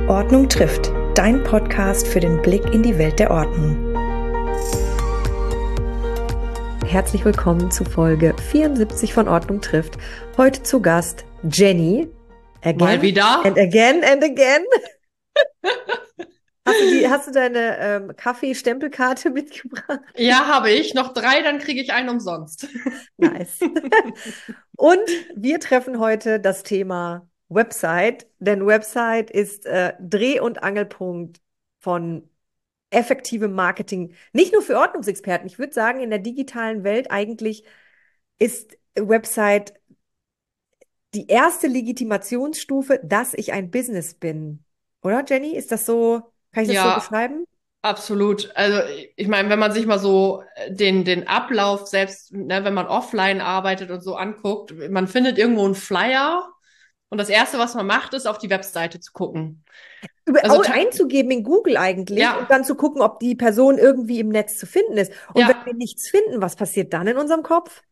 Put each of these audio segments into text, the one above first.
Ordnung trifft, dein Podcast für den Blick in die Welt der Ordnung. Herzlich willkommen zu Folge 74 von Ordnung trifft. Heute zu Gast Jenny. Again, mal wieder. And again and again. Hast du deine Kaffee-Stempelkarte mitgebracht? Ja, habe ich. Noch 3, dann kriege ich einen umsonst. Nice. Und wir treffen heute das Thema Website, denn Website ist Dreh- und Angelpunkt von effektivem Marketing, nicht nur für Ordnungsexperten. Ich würde sagen, in der digitalen Welt eigentlich ist Website die erste Legitimationsstufe, dass ich ein Business bin. Oder, Jenny? Ist das so, kann ich das so Ja, beschreiben? absolut. Also ich meine, wenn man sich mal so den Ablauf selbst, ne, wenn man offline arbeitet und so anguckt, man findet irgendwo einen Flyer und das Erste, was man macht, ist auf die Webseite zu gucken. Also Einzugeben in Google eigentlich und ja, dann zu gucken, ob die Person irgendwie im Netz zu finden ist. Und wenn wir ja. nichts finden, was passiert dann in unserem Kopf?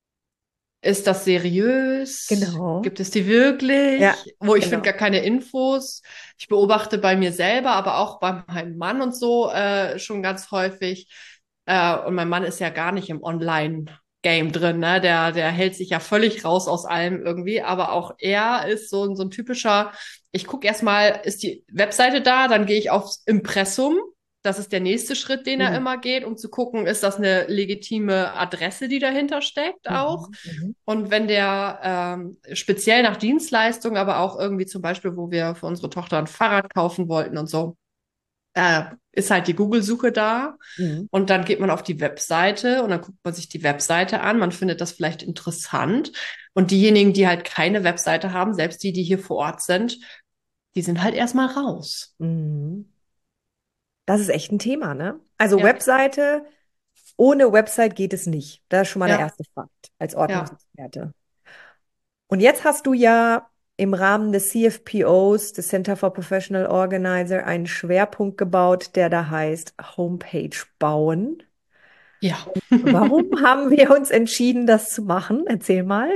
Ist das seriös? Genau. Gibt es die Ja, wirklich? Wo ich finde genau. gar keine Infos. Ich beobachte bei mir selber, aber auch bei meinem Mann und so schon ganz häufig. Und mein Mann ist ja gar nicht im Online-Game drin, ne? Der hält sich ja völlig raus aus allem irgendwie. Aber auch er ist so ein typischer, ich gucke erstmal, ist die Webseite da, dann gehe ich aufs Impressum. Das ist der nächste Schritt, den er Mhm. immer geht, um zu gucken, ist das eine legitime Adresse, die dahinter steckt auch. Mhm. Mhm. Und wenn der speziell nach Dienstleistungen, aber auch irgendwie zum Beispiel, wo wir für unsere Tochter ein Fahrrad kaufen wollten und so, ist halt die Google-Suche da. Mhm. Und dann geht man auf die Webseite und dann guckt man sich die Webseite an. Man findet das vielleicht interessant. Und diejenigen, die halt keine Webseite haben, selbst die hier vor Ort sind, die sind halt erstmal raus. Mhm. Das ist echt ein Thema, ne? Also Ja, Webseite, ohne Website geht es nicht. Das ist schon mal der ja, erste Fakt als ja. Ordnungsexperte. Und jetzt hast du ja im Rahmen des CFPOs, des Center for Professional Organizer, einen Schwerpunkt gebaut, der da heißt Homepage bauen. Ja. Warum haben wir uns entschieden, das zu machen? Erzähl mal.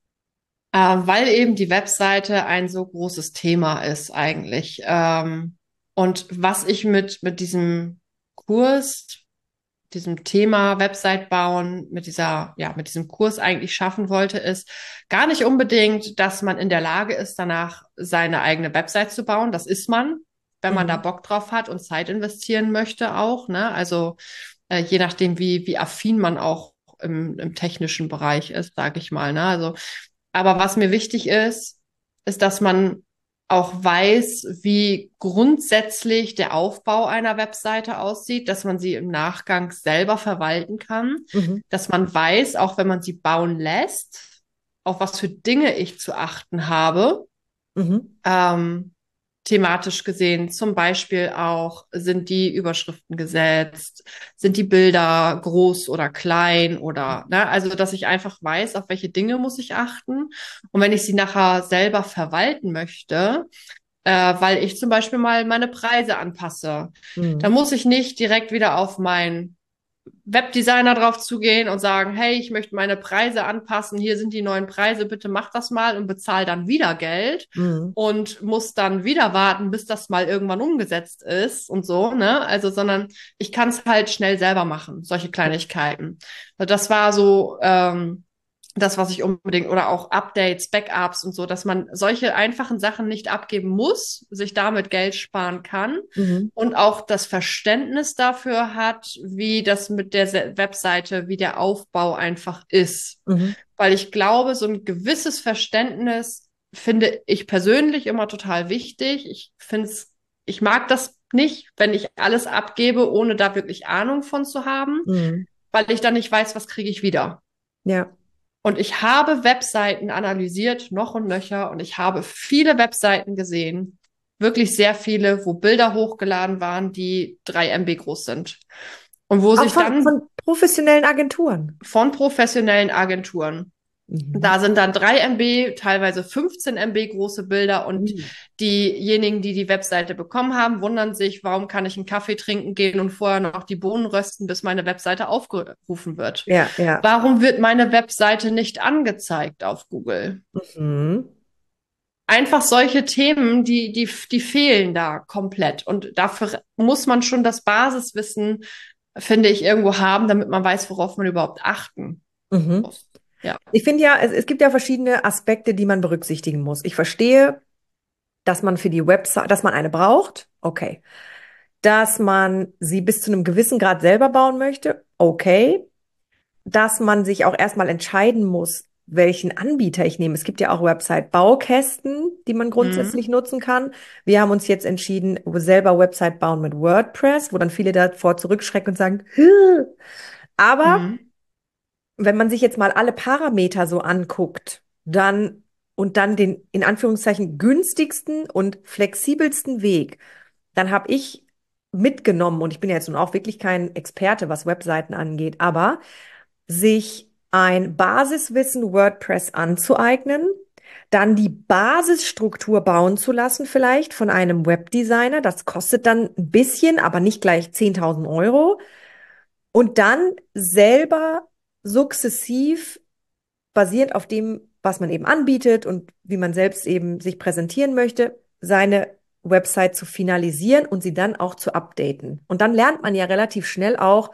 Weil eben die Webseite ein so großes Thema ist eigentlich. Und was ich mit diesem Kurs, diesem Thema Website bauen, mit diesem Kurs eigentlich schaffen wollte, ist gar nicht unbedingt, dass man in der Lage ist, danach seine eigene Website zu bauen. Das ist man, wenn man da Mhm. Bock drauf hat und Zeit investieren möchte auch, ne? Also je nachdem, wie affin man auch im technischen Bereich ist, sage ich mal, ne? Also aber was mir wichtig ist, ist, dass man auch weiß, wie grundsätzlich der Aufbau einer Webseite aussieht, dass man sie im Nachgang selber verwalten kann, Mhm. dass man weiß, auch wenn man sie bauen lässt, auf was für Dinge ich zu achten habe. Mhm. Ähm, thematisch gesehen, zum Beispiel auch, sind die Überschriften gesetzt, sind die Bilder groß oder klein oder, ne, also dass ich einfach weiß, auf welche Dinge muss ich achten. Und wenn ich sie nachher selber verwalten möchte, weil ich zum Beispiel mal meine Preise anpasse, dann Mhm. muss ich nicht direkt wieder auf mein Webdesigner drauf zugehen und sagen, hey, ich möchte meine Preise anpassen, hier sind die neuen Preise, bitte mach das mal und bezahl dann wieder Geld Mhm. und muss dann wieder warten, bis das mal irgendwann umgesetzt ist und so, ne? Also, sondern ich kann es halt schnell selber machen, solche Kleinigkeiten. Das war so das, was ich unbedingt, oder auch Updates, Backups und so, dass man solche einfachen Sachen nicht abgeben muss, sich damit Geld sparen kann Mhm. und auch das Verständnis dafür hat, wie das mit der Webseite, wie der Aufbau einfach ist. Mhm. Weil ich glaube, so ein gewisses Verständnis finde ich persönlich immer total wichtig. Ich mag das nicht, wenn ich alles abgebe, ohne da wirklich Ahnung von zu haben, Mhm. weil ich dann nicht weiß, was kriege ich wieder. Ja. Und ich habe Webseiten analysiert, noch und nöcher, und ich habe viele Webseiten gesehen, wirklich sehr viele, wo Bilder hochgeladen waren, die 3 MB groß sind. Und wo Auch sich dann von professionellen Agenturen. von professionellen Agenturen, Mhm. da sind dann 3 MB, teilweise 15 MB große Bilder, und Mhm. diejenigen, die die Webseite bekommen haben, wundern sich, warum kann ich einen Kaffee trinken gehen und vorher noch die Bohnen rösten, bis meine Webseite aufgerufen wird. Ja, ja. Warum wird meine Webseite nicht angezeigt auf Google? Mhm. einfach solche Themen, die fehlen da komplett. Und dafür muss man schon das Basiswissen, finde ich, irgendwo haben, damit man weiß, worauf man überhaupt achten Mhm. muss. Ja. Ich finde ja, es gibt ja verschiedene Aspekte, die man berücksichtigen muss. Ich verstehe, dass man für die Website, dass man eine braucht, okay. Dass man sie bis zu einem gewissen Grad selber bauen möchte, okay. Dass man sich auch erstmal entscheiden muss, welchen Anbieter ich nehme. Es gibt ja auch Website-Baukästen, die man Mhm. grundsätzlich nutzen kann. Wir haben uns jetzt entschieden, selber Website bauen mit WordPress, wo dann viele davor zurückschrecken und sagen, "Hä?" Aber Mhm. wenn man sich jetzt mal alle Parameter so anguckt, dann und dann den in Anführungszeichen günstigsten und flexibelsten Weg, dann habe ich mitgenommen, und ich bin ja jetzt nun auch wirklich kein Experte, was Webseiten angeht, aber sich ein Basiswissen WordPress anzueignen, dann die Basisstruktur bauen zu lassen, vielleicht von einem Webdesigner. Das kostet dann ein bisschen, aber nicht gleich 10.000 Euro. Und dann selber sukzessiv, basierend auf dem, was man eben anbietet und wie man selbst eben sich präsentieren möchte, seine Website zu finalisieren und sie dann auch zu updaten. Und dann lernt man ja relativ schnell auch,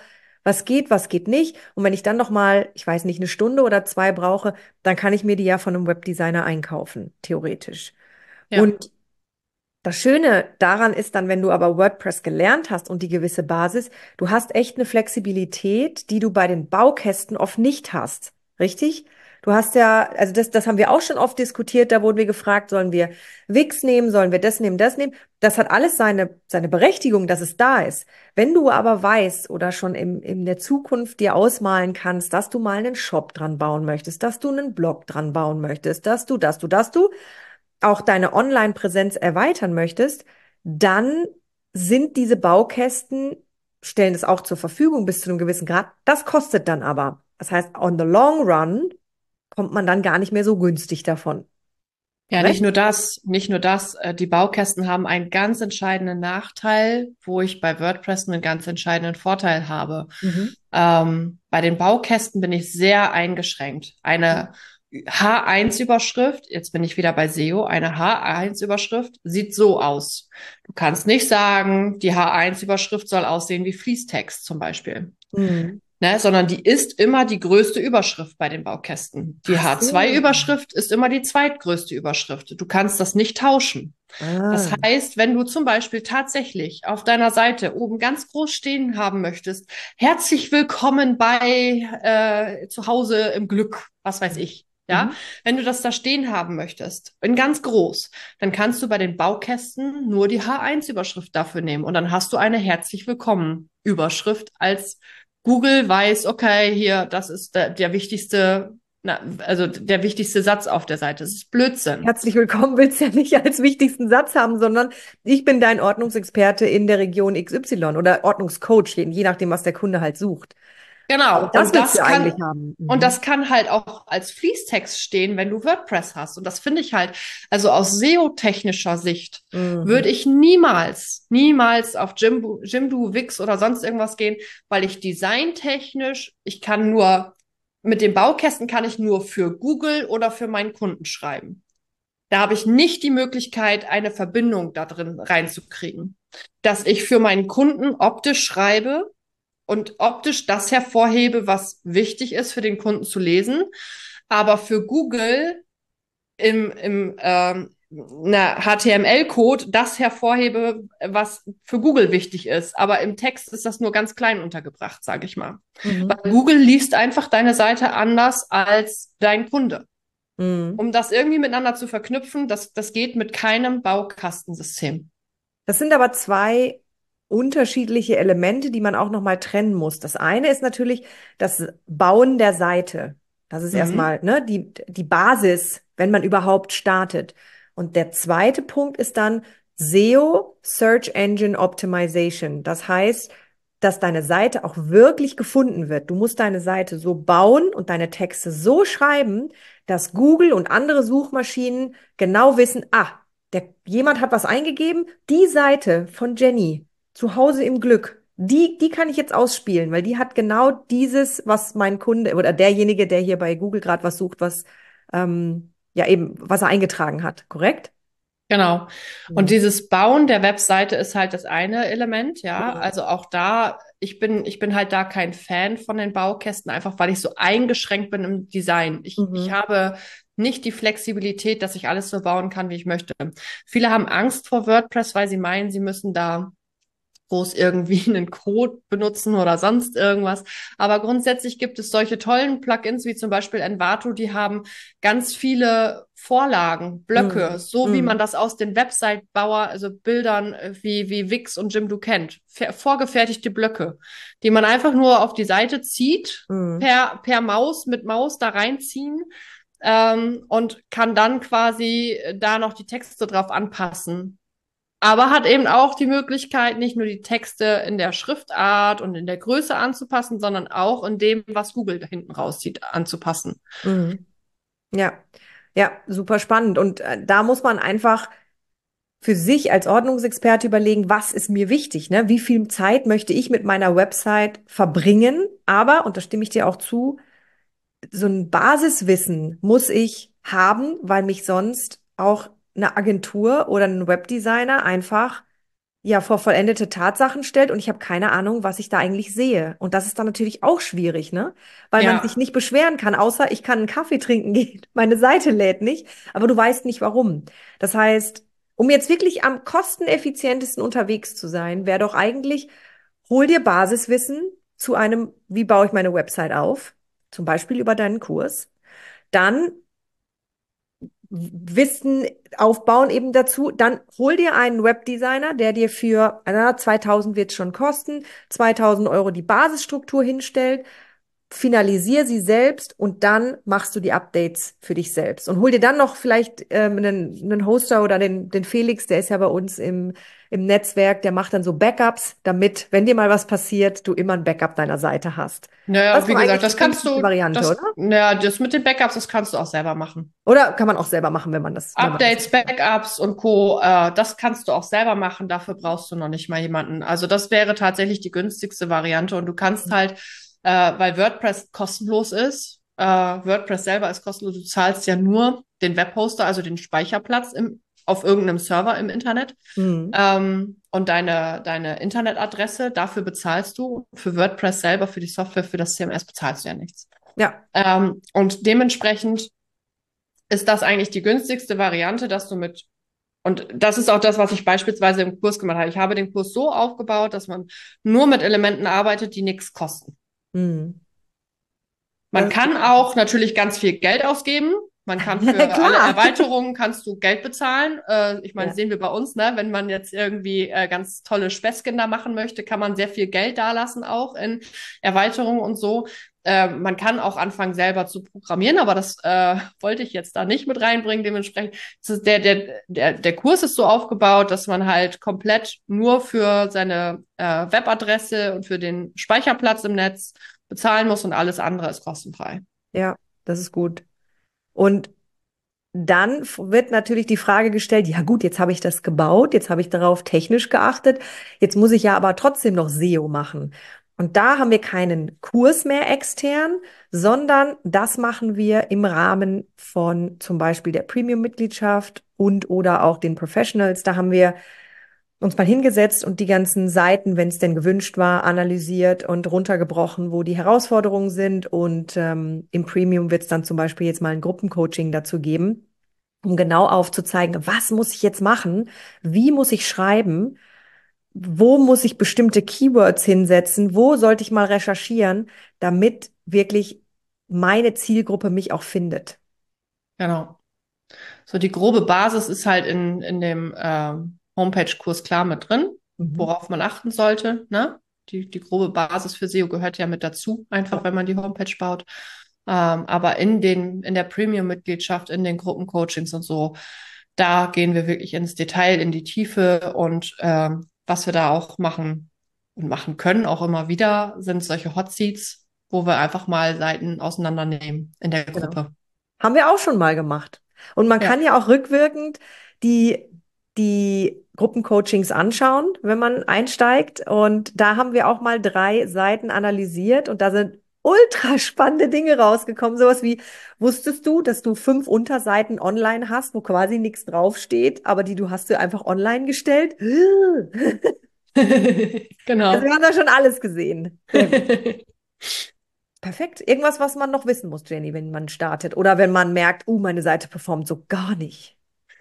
was geht nicht. Und wenn ich dann noch mal, ich weiß nicht, eine Stunde oder zwei brauche, dann kann ich mir die ja von einem Webdesigner einkaufen, theoretisch. Ja. Und das Schöne daran ist dann, wenn du aber WordPress gelernt hast und die gewisse Basis, du hast echt eine Flexibilität, die du bei den Baukästen oft nicht hast. Richtig? Du hast ja, also das haben wir auch schon oft diskutiert, da wurden wir gefragt, sollen wir Wix nehmen, sollen wir das nehmen, das nehmen? Das hat alles seine Berechtigung, dass es da ist. Wenn du aber weißt oder schon in der Zukunft dir ausmalen kannst, dass du mal einen Shop dran bauen möchtest, dass du einen Blog dran bauen möchtest, dass du auch deine Online-Präsenz erweitern möchtest, dann sind diese Baukästen, stellen es auch zur Verfügung bis zu einem gewissen Grad. Das kostet dann aber. Das heißt, on the long run kommt man dann gar nicht mehr so günstig davon. Ja, Korrekt? nicht nur das, die Baukästen haben einen ganz entscheidenden Nachteil, wo ich bei WordPress einen ganz entscheidenden Vorteil habe. Mhm. Bei den Baukästen bin ich sehr eingeschränkt. Eine H1-Überschrift, jetzt bin ich wieder bei SEO, eine H1-Überschrift sieht so aus. Du kannst nicht sagen, die H1-Überschrift soll aussehen wie Fließtext zum Beispiel. Mhm. Ne, sondern die ist immer die größte Überschrift bei den Baukästen. Die Ach so. H2-Überschrift ist immer die zweitgrößte Überschrift. Du kannst das nicht tauschen. Das Ah. heißt, wenn du zum Beispiel tatsächlich auf deiner Seite oben ganz groß stehen haben möchtest, herzlich willkommen bei zu Hause im Glück, was weiß ich. Ja, Mhm. wenn du das da stehen haben möchtest, in ganz groß, dann kannst du bei den Baukästen nur die H1-Überschrift dafür nehmen und dann hast du eine herzlich willkommen Überschrift als Google weiß, okay, hier, das ist der wichtigste, also der wichtigste Satz auf der Seite. Das ist Blödsinn. Herzlich willkommen willst ja nicht als wichtigsten Satz haben, sondern ich bin dein Ordnungsexperte in der Region XY oder Ordnungscoach, je nachdem, was der Kunde halt sucht. Aber Genau. das willst du eigentlich haben. Und Mhm. das kann halt auch als Fließtext stehen, wenn du WordPress hast. Und das finde ich halt, also aus SEO-technischer Sicht Mhm. würde ich niemals auf Jimdo, Wix oder sonst irgendwas gehen, weil ich designtechnisch, ich kann nur, mit den Baukästen kann ich nur für Google oder für meinen Kunden schreiben. Da habe ich nicht die Möglichkeit, eine Verbindung da drin reinzukriegen. Dass ich für meinen Kunden optisch schreibe und optisch das hervorhebe, was wichtig ist für den Kunden zu lesen, aber für Google im HTML-Code das hervorhebe, was für Google wichtig ist. Aber im Text ist das nur ganz klein untergebracht, sage ich mal. Mhm. Weil Google liest einfach deine Seite anders als dein Kunde. Mhm. Um das irgendwie miteinander zu verknüpfen, das geht mit keinem Baukastensystem. Das sind aber zwei unterschiedliche Elemente, die man auch nochmal trennen muss. Das eine ist natürlich das Bauen der Seite. Das ist Mhm. erstmal, ne, die Basis, wenn man überhaupt startet. Und der zweite Punkt ist dann SEO, Search Engine Optimization. Das heißt, dass deine Seite auch wirklich gefunden wird. Du musst deine Seite so bauen und deine Texte so schreiben, dass Google und andere Suchmaschinen genau wissen, ah, jemand hat was eingegeben, die Seite von Jenny, zu Hause im Glück, die kann ich jetzt ausspielen, weil die hat genau dieses, was mein Kunde oder derjenige, der hier bei Google gerade was sucht, was ja eben, was er eingetragen hat, korrekt? Genau. Und Mhm. dieses Bauen der Webseite ist halt das eine Element, ja. Mhm. Also auch da, ich bin halt da kein Fan von den Baukästen, einfach weil ich so eingeschränkt bin im Design. Ich Mhm. habe nicht die Flexibilität, dass ich alles so bauen kann, wie ich möchte. Viele haben Angst vor WordPress, weil sie meinen, sie müssen da groß irgendwie einen Code benutzen oder sonst irgendwas. Aber grundsätzlich gibt es solche tollen Plugins wie zum Beispiel Envato, die haben ganz viele Vorlagen, Blöcke, Mhm. so wie man Mhm. das aus den Website-Bauer, also Bildern wie Wix und Jimdo kennt. Vorgefertigte Blöcke, die man einfach nur auf die Seite zieht, Mhm. per Maus, mit Maus da reinziehen. Und kann dann quasi da noch die Texte drauf anpassen. Aber hat eben auch die Möglichkeit, nicht nur die Texte in der Schriftart und in der Größe anzupassen, sondern auch in dem, was Google da hinten rauszieht, anzupassen. Mhm. Ja, ja, super spannend. Und da muss man einfach für sich als Ordnungsexperte überlegen, was ist mir wichtig, ne? Wie viel Zeit möchte ich mit meiner Website verbringen? Aber, und da stimme ich dir auch zu, so ein Basiswissen muss ich haben, weil mich sonst auch eine Agentur oder ein Webdesigner einfach ja vor vollendete Tatsachen stellt und ich habe keine Ahnung, was ich da eigentlich sehe. Und das ist dann natürlich auch schwierig, ne? Weil man sich Ja, nicht beschweren kann, außer ich kann einen Kaffee trinken gehen. Meine Seite lädt nicht, aber du weißt nicht warum. Das heißt, um jetzt wirklich am kosteneffizientesten unterwegs zu sein, wäre doch eigentlich, hol dir Basiswissen zu einem, wie baue ich meine Website auf? Zum Beispiel über deinen Kurs. Dann Wissen aufbauen eben dazu. Dann hol dir einen Webdesigner, der dir für 2000 wird schon kosten, 2000 € die Basisstruktur hinstellt. Finalisier sie selbst und dann machst du die Updates für dich selbst. Und hol dir dann noch vielleicht einen Hoster oder den Felix, der ist ja bei uns im Netzwerk, der macht dann so Backups, damit, wenn dir mal was passiert, du immer ein Backup deiner Seite hast. Das naja, ist wie doch eigentlich gesagt, die das kannst günstigste du, Variante, oder? das mit den Backups, das kannst du auch selber machen. Oder kann man auch selber machen, wenn man das Updates, nicht kann. Backups und Co., das kannst du auch selber machen. Dafür brauchst du noch nicht mal jemanden. Also das wäre tatsächlich die günstigste Variante. Und du kannst halt, weil WordPress kostenlos ist, WordPress selber ist kostenlos. Du zahlst ja nur den Webhoster, also den Speicherplatz auf irgendeinem Server im Internet. Mhm. Und deine Internetadresse, dafür bezahlst du. Für WordPress selber, für die Software, für das CMS bezahlst du ja nichts. Ja. Und dementsprechend ist das eigentlich die günstigste Variante, dass du und das ist auch das, was ich beispielsweise im Kurs gemacht habe. Ich habe den Kurs so aufgebaut, dass man nur mit Elementen arbeitet, die nichts kosten. Mhm. Man Das ist kann auch natürlich ganz viel Geld ausgeben. Man kann für alle klar. Erweiterungen kannst du Geld bezahlen. Ich meine, Ja. sehen wir bei uns, ne? Wenn man jetzt irgendwie ganz tolle Späßchen da machen möchte, kann man sehr viel Geld dalassen auch in Erweiterungen und so. Man kann auch anfangen, selber zu programmieren, aber das wollte ich jetzt da nicht mit reinbringen. Dementsprechend der Kurs ist so aufgebaut, dass man halt komplett nur für seine Webadresse und für den Speicherplatz im Netz bezahlen muss und alles andere ist kostenfrei. Ja, das ist gut. Und dann wird natürlich die Frage gestellt, ja gut, jetzt habe ich das gebaut, jetzt habe ich darauf technisch geachtet, jetzt muss ich ja aber trotzdem noch SEO machen. Und da haben wir keinen Kurs mehr extern, sondern das machen wir im Rahmen von zum Beispiel der Premium-Mitgliedschaft und oder auch den Professionals. Da haben wir uns mal hingesetzt und die ganzen Seiten, wenn es denn gewünscht war, analysiert und runtergebrochen, wo die Herausforderungen sind. Und im Premium wird es dann zum Beispiel jetzt mal ein Gruppencoaching dazu geben, um genau aufzuzeigen, was muss ich jetzt machen, wie muss ich schreiben, wo muss ich bestimmte Keywords hinsetzen, wo sollte ich mal recherchieren, damit wirklich meine Zielgruppe mich auch findet. Genau. So die grobe Basis ist halt in dem Homepage-Kurs klar mit drin, Mhm. worauf man achten sollte. Ne? Die grobe Basis für SEO gehört ja mit dazu, einfach Ja, wenn man die Homepage baut. Aber in der Premium-Mitgliedschaft, in den Gruppencoachings und so, da gehen wir wirklich ins Detail, in die Tiefe und was wir da auch machen und machen können, auch immer wieder, sind solche Hot Seats, wo wir einfach mal Seiten auseinandernehmen in der genau. Gruppe. Haben wir auch schon mal gemacht. Und man kann Ja. ja auch rückwirkend die, die Gruppencoachings anschauen, wenn man einsteigt. Und da haben wir auch mal 3 Seiten analysiert und da sind ultra spannende Dinge rausgekommen. Sowas wie, wusstest du, dass du 5 Unterseiten online hast, wo quasi nichts draufsteht, aber die hast du einfach online gestellt? Also Genau. wir haben da schon alles gesehen. Sehr gut. Perfekt. Irgendwas, was man noch wissen muss, Jenny, wenn man startet. Oder wenn man merkt, meine Seite performt so gar nicht.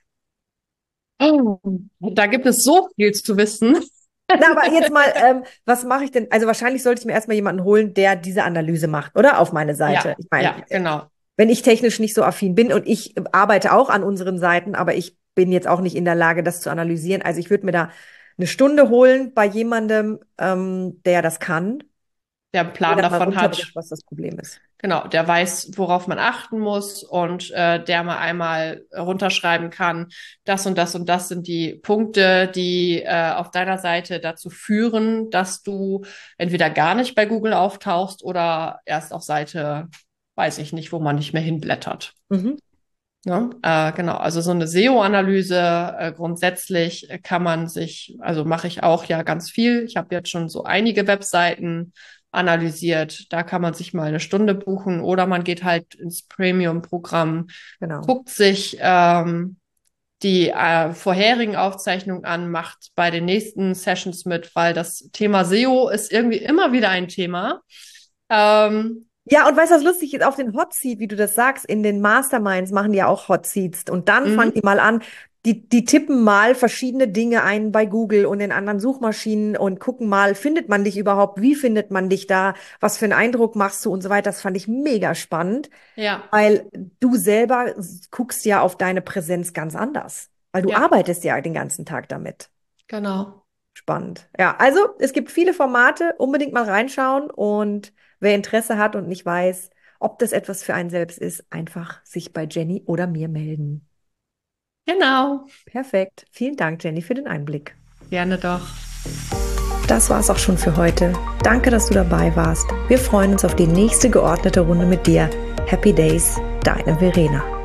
Oh, da gibt es so viel zu wissen. Na, aber jetzt mal, was mache ich denn? Also wahrscheinlich sollte ich mir erstmal jemanden holen, der diese Analyse macht, oder? Auf meine Seite. Ja, Ich meine, ja, genau. wenn ich technisch nicht so affin bin und ich arbeite auch an unseren Seiten, aber ich bin jetzt auch nicht in der Lage, das zu analysieren. Also ich würde mir da eine Stunde holen bei jemandem, der das kann, Der einen der Plan dann mal davon runterbricht, hat. was das Problem ist. Genau, der weiß, worauf man achten muss und der mal einmal runterschreiben kann, das und das sind die Punkte, die auf deiner Seite dazu führen, dass du entweder gar nicht bei Google auftauchst oder erst auf Seite, weiß ich nicht, wo man nicht mehr hinblättert. Mhm. Ne? Genau, also so eine SEO-Analyse grundsätzlich kann man sich, also mache ich auch ja ganz viel. Ich habe jetzt schon so einige Webseiten analysiert. Da kann man sich mal eine Stunde buchen oder man geht halt ins Premium-Programm, Genau. guckt sich die vorherigen Aufzeichnungen an, macht bei den nächsten Sessions mit, weil das Thema SEO ist irgendwie immer wieder ein Thema. Ähm, Ja, und weißt du, was lustig ist? Auf den Hot Seat, wie du das sagst, in den Masterminds machen die ja auch Hot Seats. Und dann fangen die mhm. mal an, die tippen mal verschiedene Dinge ein bei Google und in anderen Suchmaschinen und gucken mal, findet man dich überhaupt? Wie findet man dich da? Was für einen Eindruck machst du und so weiter. Das fand ich mega spannend, Ja, weil du selber guckst ja auf deine Präsenz ganz anders, weil du ja, arbeitest ja den ganzen Tag damit. genau. Spannend. Ja, also es gibt viele Formate, unbedingt mal reinschauen und wer Interesse hat und nicht weiß, ob das etwas für einen selbst ist, einfach sich bei Jenny oder mir melden. Genau. Perfekt. Vielen Dank, Jenny, für den Einblick. Gerne doch. Das war's auch schon für heute. Danke, dass du dabei warst. Wir freuen uns auf die nächste geordnete Runde mit dir. Happy Days, deine Verena.